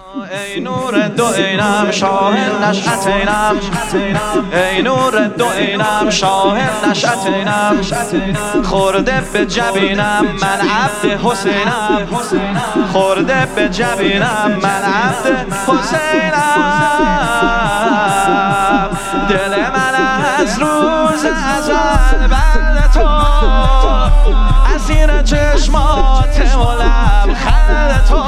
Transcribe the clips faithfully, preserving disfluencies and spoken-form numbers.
ای نور دو عینم شاه نشأت اینم، ای نور دو عینم شاه نشأت اینم، خورده به جبینم من عبد حسینم، خورده به جبینم من عبد حسینم. دل من از روز ازل بعد تو اسیر چشمات و لبخند تو،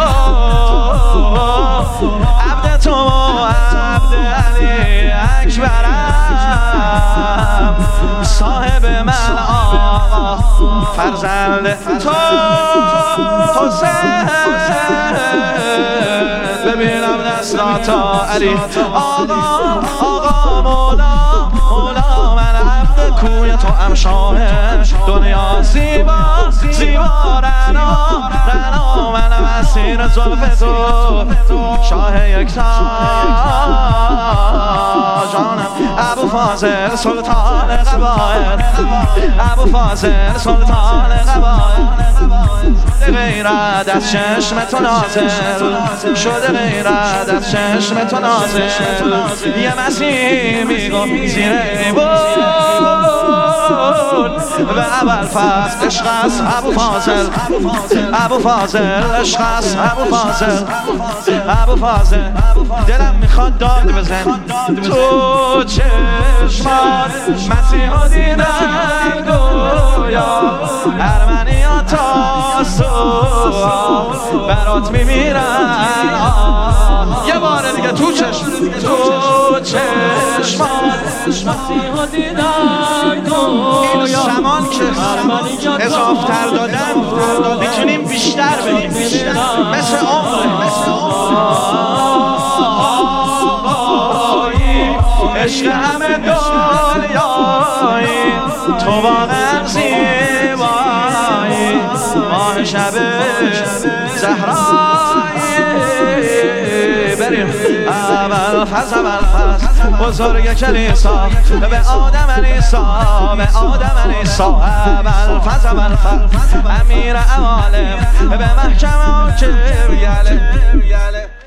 عبد تو عبد علی اکبرم، صاحب من آقا فرزند تو حسین. ببینم دستاتا علی آقا آقا مولا مولا، من عبد کوی تو ام شاه دنیا زیبا زیبا رنا رنا، من مسیر زلف تو شاه یکتا جانم، ابو فاضل سلطان قبایل، ابو فاضل سلطان قبایل. غیرت از چشم تو نازل شده، غیرت از چشم تو نازل، یه مسیح میگو زیره بود و اول فصل عشق است ابو فاضل، ابو فاضل عشق است ابو فاضل، ابو فاضل. دلم میخواد داد بزن تو چشمات مسیح دیدن گویا، ارمنیات برات میمیرن. یه بار دیگه تو چشم تو چشمات مسیح دیدن گویا، این شمان که اضافه تر دادن میتونیم بیشتر بدیم، مثل عمره عشق همه دنیایی، تو واقعا زیبایی، ماه شب زهرایی. بریم اول فز اول فز بزرگ کلیسا، به آدم علیسا به آدم علیسا، اول فز اول فز امیر عوالم، به محکمه که یله